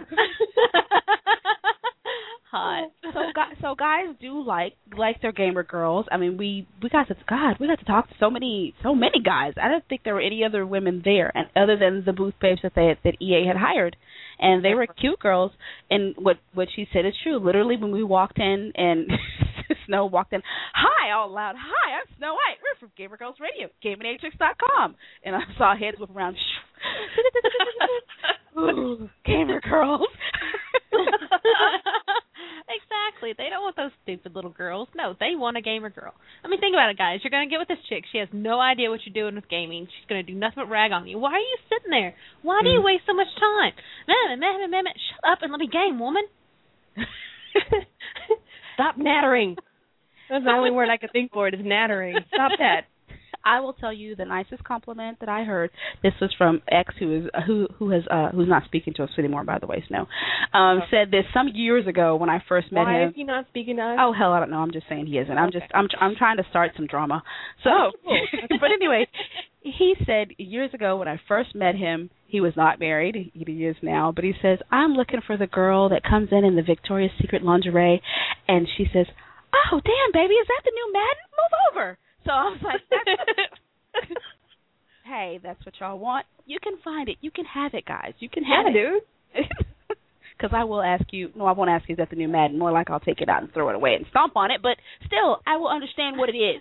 Hot. So guys do like their gamer girls. I mean, we got to talk to so many guys. I don't think there were any other women there, and other than the booth babes that EA had hired, and they were cute girls. And what she said is true. Literally, when we walked in and Snow walked in, hi, all loud, hi, I'm Snow White. We're from Gamer Girls Radio, GamingAtrix.com. And I saw heads whip around. Ooh, Gamer Girls. Exactly. They don't want those stupid little girls. No, they want a gamer girl. I mean, think about it, guys. You're going to get with this chick. She has no idea what you're doing with gaming. She's going to do nothing but rag on you. Why are you sitting there? Why do you waste so much time? Shut up and let me game, woman. Stop nattering. That's the only word I could think for it is nattering. Stop that. I will tell you the nicest compliment that I heard. This was from X, who's not speaking to us anymore, by the way. Snow said this some years ago when I first met him. Why is he not speaking to us? Oh hell, I don't know. I'm just saying he isn't. I'm trying to start some drama. So, cool. But anyway, he said years ago when I first met him, he was not married. He is now, but he says, I'm looking for the girl that comes in the Victoria's Secret lingerie, and she says, oh damn, baby, is that the new Madden? Move over. So I was like, hey, that's what y'all want? You can find it. You can have it, guys. You can have it. Dude. Because I will ask you, no, I won't ask you, is that the new Madden? More like I'll take it out and throw it away and stomp on it. But still, I will understand what it is.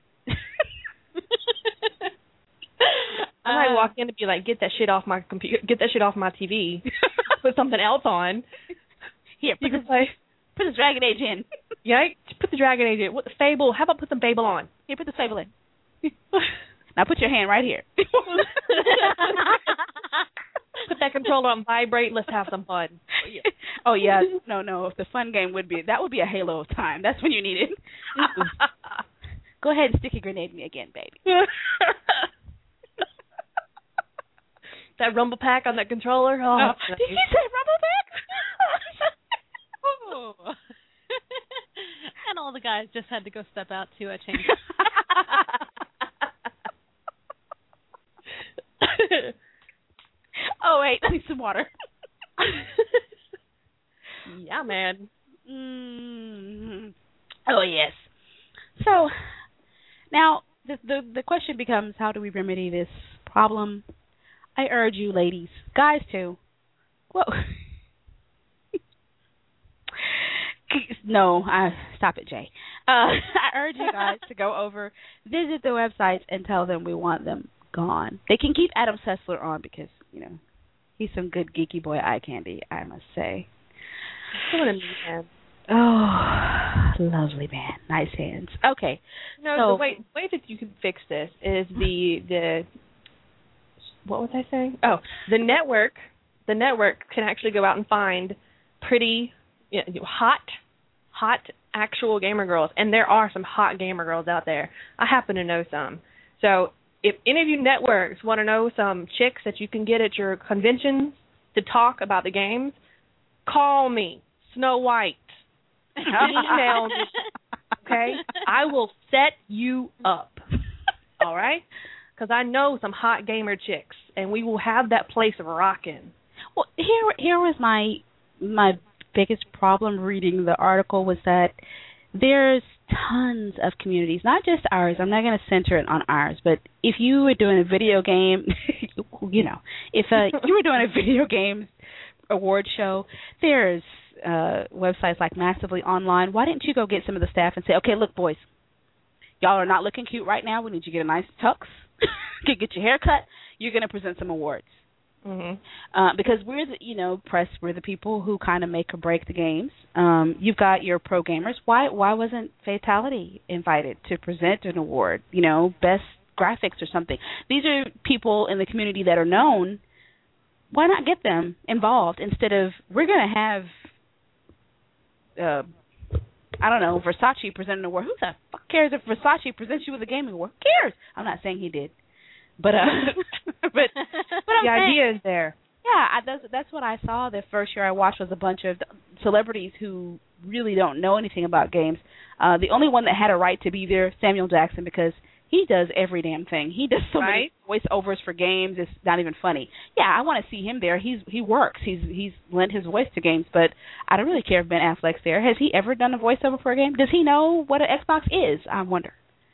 I might walk in and be like, get that shit off my computer, get that shit off my TV, put something else on. Here, put the Dragon Age in. Yeah, put the Dragon Age in. What the Fable? How about put some Fable on? Here, put the Fable in. Now put your hand right here. Put that controller on vibrate. Let's have some fun. Oh yeah, no. If the fun game would be a Halo of time. That's when you need it. Go ahead and stick a grenade in me again, baby. That rumble pack on that controller. Oh, no. Did you say rumble pack? Oh. And all the guys just had to go step out to change. Oh wait, I need some water. Yeah, man. Mm-hmm. Oh yes. So now the question becomes, how do we remedy this problem? I urge you, ladies, guys too. Whoa. No, stop it, Jay. I urge you guys to go over, visit the websites, and tell them we want them gone. They can keep Adam Sessler on because, he's some good geeky boy eye candy, I must say. What a man. Oh, lovely man. Nice hands. Okay. No, so, the way that you can fix this is the what was I saying? Oh, the network can actually go out and find pretty hot actual gamer girls, and there are some hot gamer girls out there. I happen to know some. So if any of you networks want to know some chicks that you can get at your conventions to talk about the games, call me, Snow White. Email me, okay? I will set you up, all right? Because I know some hot gamer chicks, and we will have that place rocking. Well, here was my biggest problem reading the article was that there's tons of communities, not just ours. I'm not going to center it on ours, but if you were doing a video game, if you were doing a video game award show, there's websites like Massively Online. Why didn't you go get some of the staff and say, okay, look, boys, y'all are not looking cute right now. We need you to get a nice tux, get your hair cut. You're going to present some awards. Mm-hmm. Because we're the, press, we're the people who kind of make or break the games. You've got your pro gamers. Why wasn't Fatality invited to present an award? Best graphics or something. These are people in the community that are known. Why not get them involved instead of we're going to have, Versace present an award. Who the fuck cares if Versace presents you with a gaming award? Who cares? I'm not saying he did. But but the idea is there. Yeah, that's what I saw. The first year I watched was a bunch of celebrities who really don't know anything about games. The only one that had a right to be there, Samuel Jackson, because he does every damn thing. He does so many voiceovers for games. It's not even funny. Yeah, I want to see him there. He works. He's lent his voice to games, but I don't really care if Ben Affleck's there. Has he ever done a voiceover for a game? Does he know what an Xbox is? I wonder.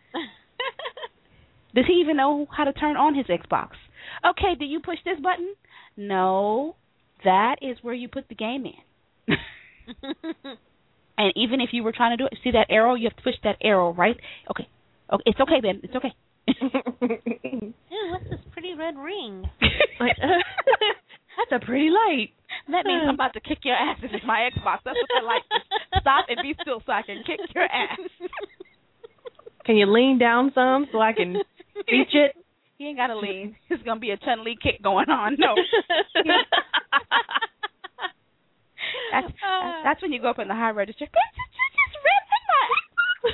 Does he even know how to turn on his Xbox? Okay, do you push this button? No, that is where you put the game in. And even if you were trying to do it, see that arrow? You have to push that arrow, right? Okay, it's okay, Ben. It's okay. Ew, what's this pretty red ring? That's a pretty light. That means I'm about to kick your ass. This is my Xbox. That's what that light is. Stop and be still so I can kick your ass. Can you lean down some so I can reach it? He ain't got to lean. There's going to be a Chun-Li kick going on. No. That's when you go up in the high register. Just read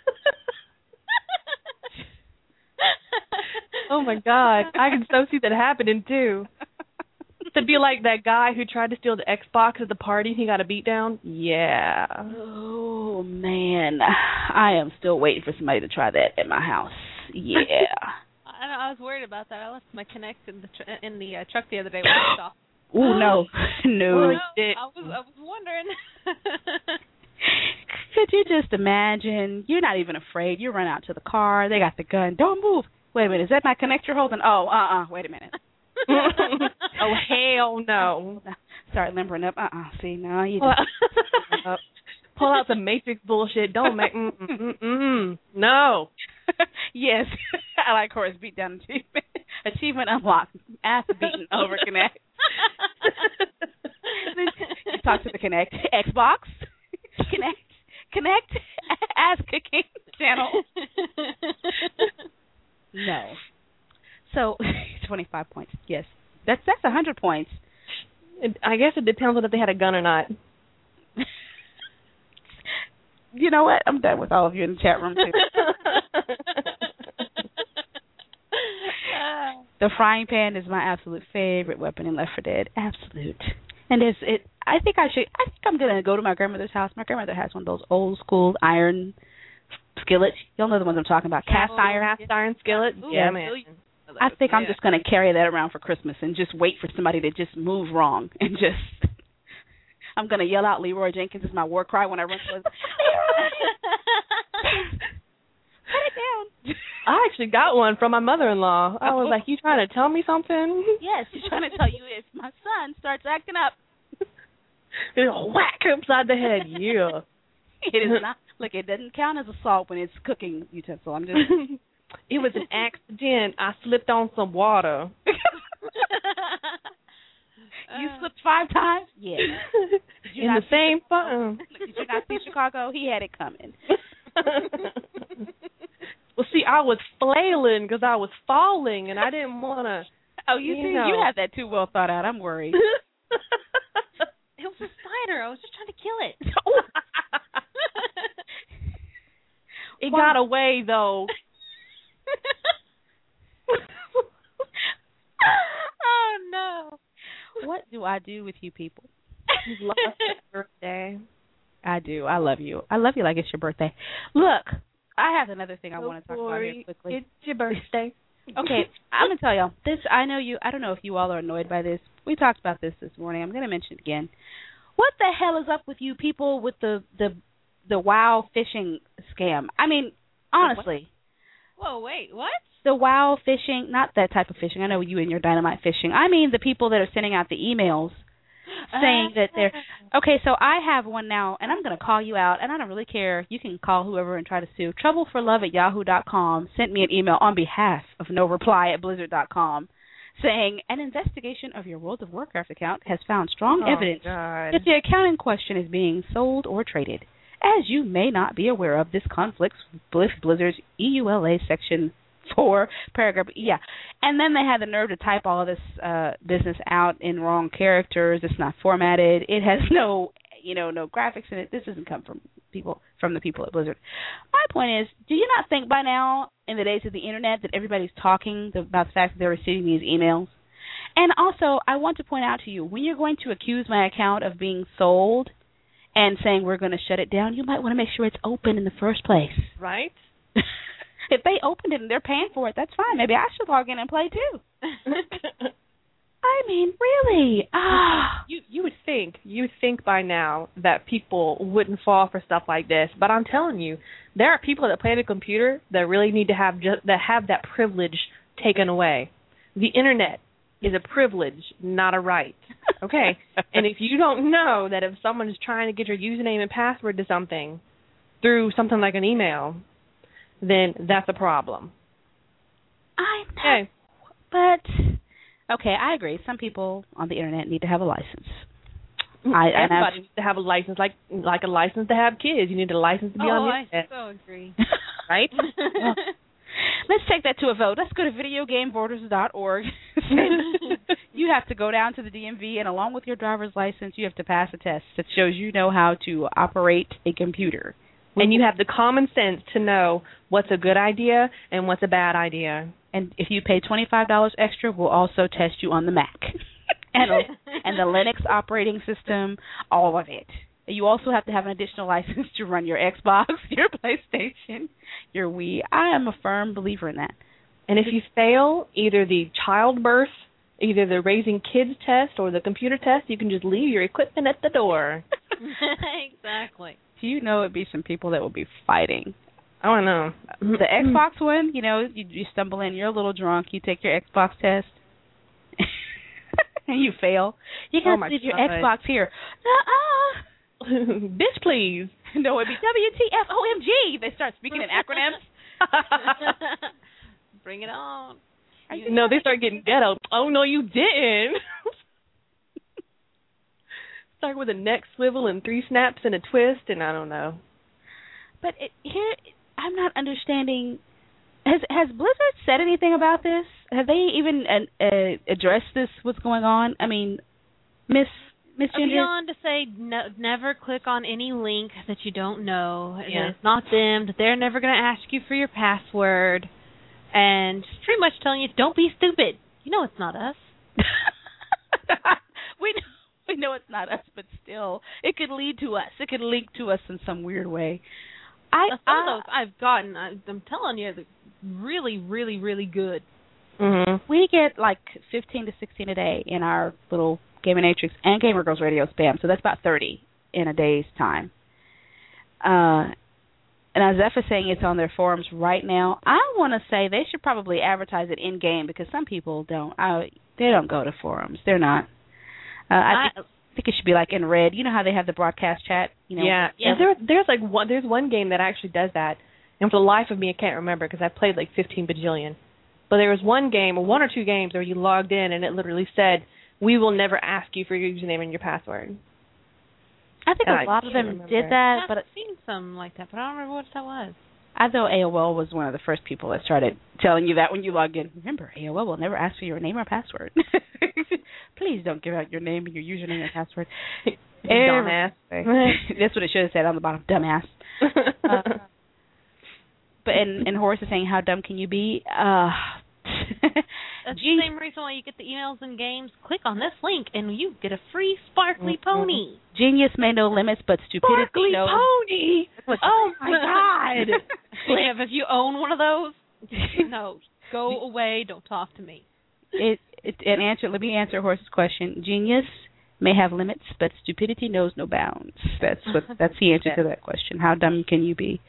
my Oh, my God. I can so see that happening, too. To be like that guy who tried to steal the Xbox at the party and he got a beat down. Yeah. Oh, man. I am still waiting for somebody to try that at my house. Yeah. I was worried about that. I left my Kinect in the truck the other day when I was off. Oh, no. No. I was wondering. Could you just imagine? You're not even afraid. You run out to the car. They got the gun. Don't move. Wait a minute. Is that my Kinect you're holding? Oh, wait a minute. Oh, hell no. Start limbering up. See, no, you just pull out some Matrix bullshit. Don't make no. Yes. I like Horace beat down achievement. Achievement unlocked. Ass beaten over Kinect. You talk to the Kinect. Xbox. Kinect. Ass kicking channel. No. So 25 points. Yes, that's 100 points. I guess it depends on if they had a gun or not. You know what? I'm done with all of you in the chat room too. The frying pan is my absolute favorite weapon in Left 4 Dead. Absolute. And I think I'm gonna go to my grandmother's house. My grandmother has one of those old school iron skillets. Y'all know the ones I'm talking about. Cast iron skillets. Ooh, yeah, man. I think I'm just going to carry that around for Christmas and just wait for somebody to just move wrong and just I'm going to yell out Leroy Jenkins is my war cry when I run to his Put it down. I actually got one from my mother-in-law. I was like, you trying to tell me something? Yes, she's trying to tell you if my son starts acting up. Whack upside the head, yeah. It is not. Look, it doesn't count as assault when it's cooking utensil. I'm just... It was an accident. I slipped on some water. You slipped 5 times? Yeah. In the same phone. Did you not see Chicago? He had it coming. Well, see, I was flailing because I was falling, and I didn't want to. Oh, you had that too well thought out. I'm worried. It was a spider. I was just trying to kill it. It got away, though. Oh, no. What do I do with you people? You lost your birthday. I do. I love you. I love you like it's your birthday. Look, I have another thing I want to talk about here quickly. It's your birthday. Okay, I'm going to tell y'all. I don't know if you all are annoyed by this. We talked about this morning. I'm going to mention it again. What the hell is up with you people with the WoW phishing scam? I mean, honestly. Whoa, wait, what? The WoW phishing, not that type of phishing. I know you and your dynamite phishing. I mean the people that are sending out the emails saying that they're okay. So I have one now, and I'm going to call you out, and I don't really care. You can call whoever and try to sue. Troubleforlove@yahoo.com sent me an email on behalf of NoReply@Blizzard.com saying an investigation of your World of Warcraft account has found strong evidence that the account in question is being sold or traded. As you may not be aware of, this conflicts with Blizzard's EULA Section 4, paragraph, and then they had the nerve to type all of this business out in wrong characters. It's not formatted. It has no graphics in it. This doesn't come from the people at Blizzard. My point is, do you not think by now, in the days of the internet, that everybody's talking about the fact that they're receiving these emails? And also, I want to point out to you, when you're going to accuse my account of being sold and saying we're going to shut it down, you might want to make sure it's open in the first place. Right? If they opened it and they're paying for it, that's fine. Maybe I should log in and play too. I mean, really? You would think by now that people wouldn't fall for stuff like this, but I'm telling you, there are people that play the computer that really need to have that privilege taken away. The internet is a privilege, not a right. Okay? And if you don't know that if someone is trying to get your username and password to something through something like an email, then that's a problem. I know. Okay. But, okay, I agree. Some people on the internet need to have a license. Everybody needs to have a license, like a license to have kids. You need a license to be on the internet. I so agree. Right? Well, let's take that to a vote. Let's go to videogameborders.org. You have to go down to the DMV, and along with your driver's license, you have to pass a test that shows you know how to operate a computer. And you have the common sense to know what's a good idea and what's a bad idea. And if you pay $25 extra, we'll also test you on the Mac and the Linux operating system, all of it. You also have to have an additional license to run your Xbox, your PlayStation, your Wii. I am a firm believer in that. And if you fail either the childbirth, either the raising kids test or the computer test, you can just leave your equipment at the door. Exactly. Do you know it'd be some people that will be fighting? Oh, I know. The Xbox one, you stumble in, you're a little drunk, you take your Xbox test, and you fail. You got to leave your Xbox here. Bitch, please. No, it'd be WTF, OMG. They start speaking in acronyms. Bring it on. No, they start getting ghetto. Oh, no, you didn't. Start with a neck swivel and 3 snaps and a twist, and I don't know. But here, I'm not understanding. Has Blizzard said anything about this? Have they even addressed this? What's going on? I mean, Miss Ginger? Beyond to say never click on any link that you don't know. Yeah. That it's not them. That they're never going to ask you for your password, and just pretty much telling you don't be stupid. You know it's not us. We know it's not us, but still, it could lead to us. It could link to us in some weird way. Some of those I've gotten, I'm telling you, they're really, really, really good. Mm-hmm. We get like 15 to 16 a day in our little Gaming Matrix and Gamer Girls Radio spam, so that's about 30 in a day's time. And as Zeph is saying, it's on their forums right now. I want to say they should probably advertise it in-game because some people don't. They don't go to forums. They're not. I think it should be like in red. You know how they have the broadcast chat? Yeah. There's one game that actually does that, and for the life of me, I can't remember because I've played like 15 bajillion. But there was one or two games where you logged in and it literally said, "We will never ask you for your username and your password." I think a lot of them did that, but I've seen some like that, but I don't remember what that was. I know AOL was one of the first people that started telling you that when you logged in. Remember, AOL will never ask for your name or password. Please don't give out your name and your username and password. Dumbass. That's what it should have said on the bottom, dumbass. But and Horace is saying, how dumb can you be? That's the same reason why you get the emails in games. Click on this link and you get a free sparkly pony. Genius may know limits, but stupidity sparkly knows. Pony! Oh my God! Liv, if you own one of those, no, go away. Don't talk to me. Let me answer Horace's question. Genius may have limits, but stupidity knows no bounds. That's the answer to that question. How dumb can you be?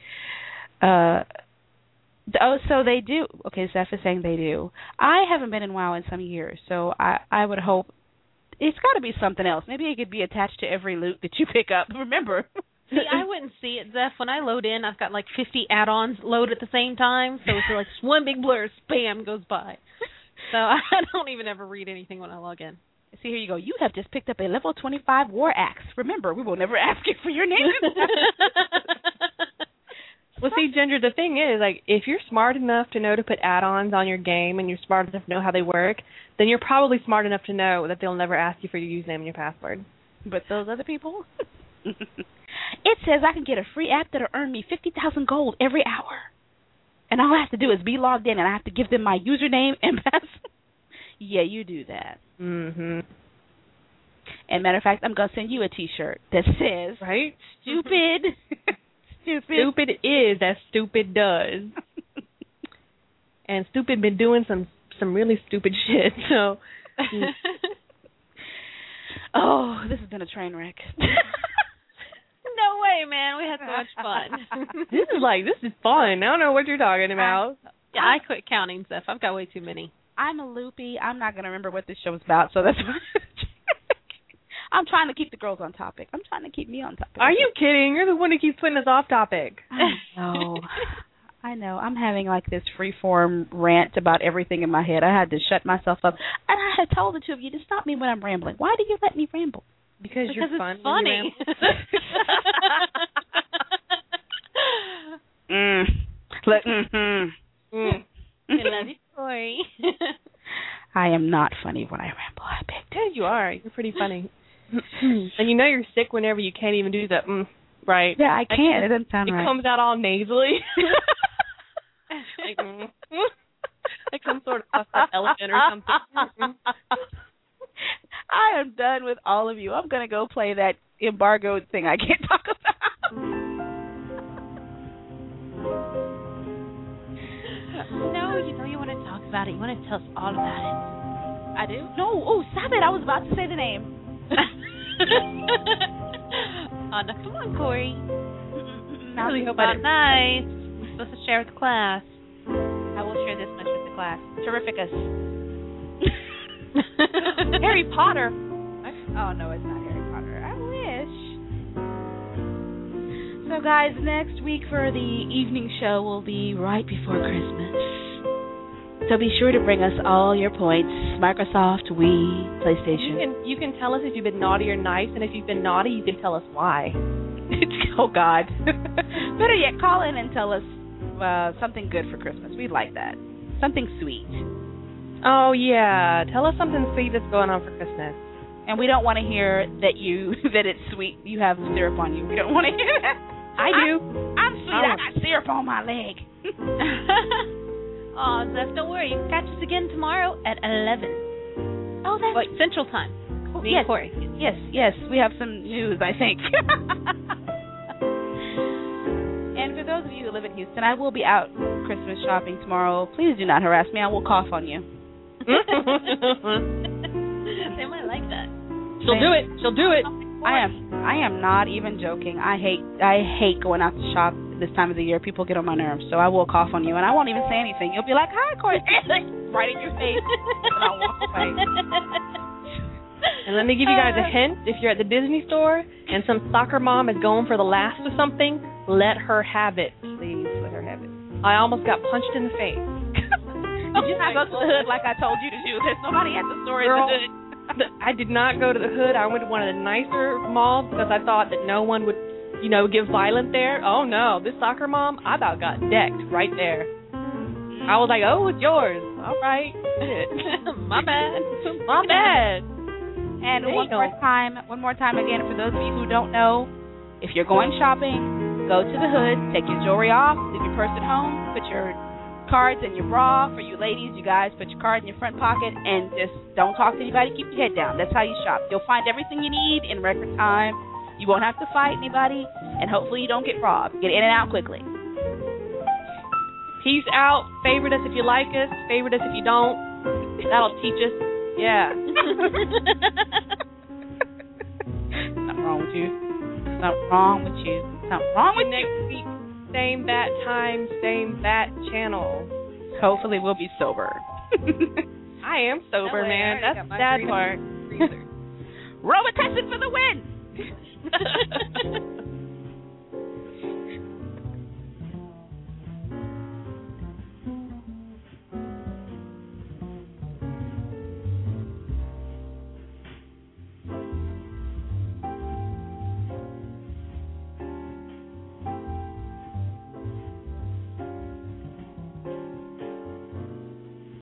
So they do. Okay, Zeph is saying they do. I haven't been in WoW in some years, so I would hope It's got to be something else. Maybe it could be attached to every loot that you pick up. Remember? See, I wouldn't see it, Zeph. When I load in, I've got like 50 add-ons load at the same time, so it's like one big blur, spam goes by. So I don't even ever read anything when I log in. See, here you go. You have just picked up a level 25 war axe. Remember, we will never ask you for your name. Well, see, Ginger, the thing is, like, if you're smart enough to know to put add-ons on your game and you're smart enough to know how they work, then you're probably smart enough to know that they'll never ask you for your username and your password. But those other people? It says I can get a free app that'll earn me 50,000 gold every hour. And all I have to do is be logged in, and I have to give them my username and password. Yeah, you do that. Mm-hmm. And matter of fact, I'm going to send you a T-shirt that says, right? Stupid. Stupid is as stupid does. And stupid been doing some really stupid shit, so. Oh, this has been a train wreck. No way, man. We had so much fun. This is fun. I don't know what you're talking about. Yeah, I quit counting, Zeph. I've got way too many. I'm a loopy. I'm not going to remember what this show is about, so that's why. I'm trying to keep the girls on topic. I'm trying to keep me on topic. Are you kidding? You're the one who keeps putting us off topic. I know. I'm having like this free-form rant about everything in my head. I had to shut myself up. And I had told the two of you to stop me when I'm rambling. Why do you let me ramble? Because you're fun. It's funny. Look, I love you, Corey. I am not funny when I ramble. I beg. Yeah, you are. You're pretty funny. And you know you're sick whenever you can't even do that. Right. Yeah, I can't. It doesn't sound right. It comes out all nasally. Like some sort of puffed up elephant or something. I am done with all of you. I'm going to go play that embargoed thing I can't talk about. No, you know you want to talk about it. You want to tell us all about it. I do? No. Oh, stop it. I was about to say the name. Oh, no, come on, Corey. I really hope about nice. We're supposed to share with the class. I will share this much with the class. Terrificus. Harry Potter. Oh, no, it's not Harry Potter. I wish. So, guys, next week for the evening show will be right before Christmas. So be sure to bring us all your points. Microsoft, Wii, PlayStation. You can tell us if you've been naughty or nice, and if you've been naughty, you can tell us why. Oh, God. Better yet, call in and tell us something good for Christmas. We'd like that. Something sweet. Oh, yeah. Tell us something sweet that's going on for Christmas. And we don't want to hear that it's sweet. You have syrup on you. We don't want to hear that. I do. I'm sweet. I got syrup on my leg. Oh, Zeph, don't worry. You can catch us again tomorrow at 11. Oh, that's... Wait, Central Time. Me and Corey. Yes. We have some news, I think. And for those of you who live in Houston, I will be out Christmas shopping tomorrow. Please do not harass me. I will cough on you. They might like that. She'll do it. I am not even joking. I hate going out to shop this time of the year. People get on my nerves, so I will cough on you, and I won't even say anything. You'll be like, "Hi, Corey," right in your face, and I'll walk away. And let me give you guys a hint. If you're at the Disney store and some soccer mom is going for the last of something, let her have it. Please, let her have it. I almost got punched in the face. Did you not go to the hood like I told you to do? There's nobody at the store in the hood. I did not go to the hood. I went to one of the nicer malls because I thought that no one would, get violent there. Oh, no. This soccer mom, I about got decked right there. I was like, oh, it's yours. All right. My bad. My bad. And one more time again, for those of you who don't know, if you're going shopping, go to the hood, take your jewelry off, leave your purse at home, put your cards in your bra. For you ladies, you guys, put your card in your front pocket and just don't talk to anybody. Keep your head down. That's how you shop. You'll find everything you need in record time. You won't have to fight anybody, and hopefully you don't get robbed. Get in and out quickly. Peace out. Favorite us if you like us. Favorite us if you don't. That'll teach us. Yeah. Something wrong with you. Something wrong with you. Something wrong with next week. Same bat time, same bat channel. Hopefully we'll be sober. I am sober, man. That's the sad part. Robitussin for the win!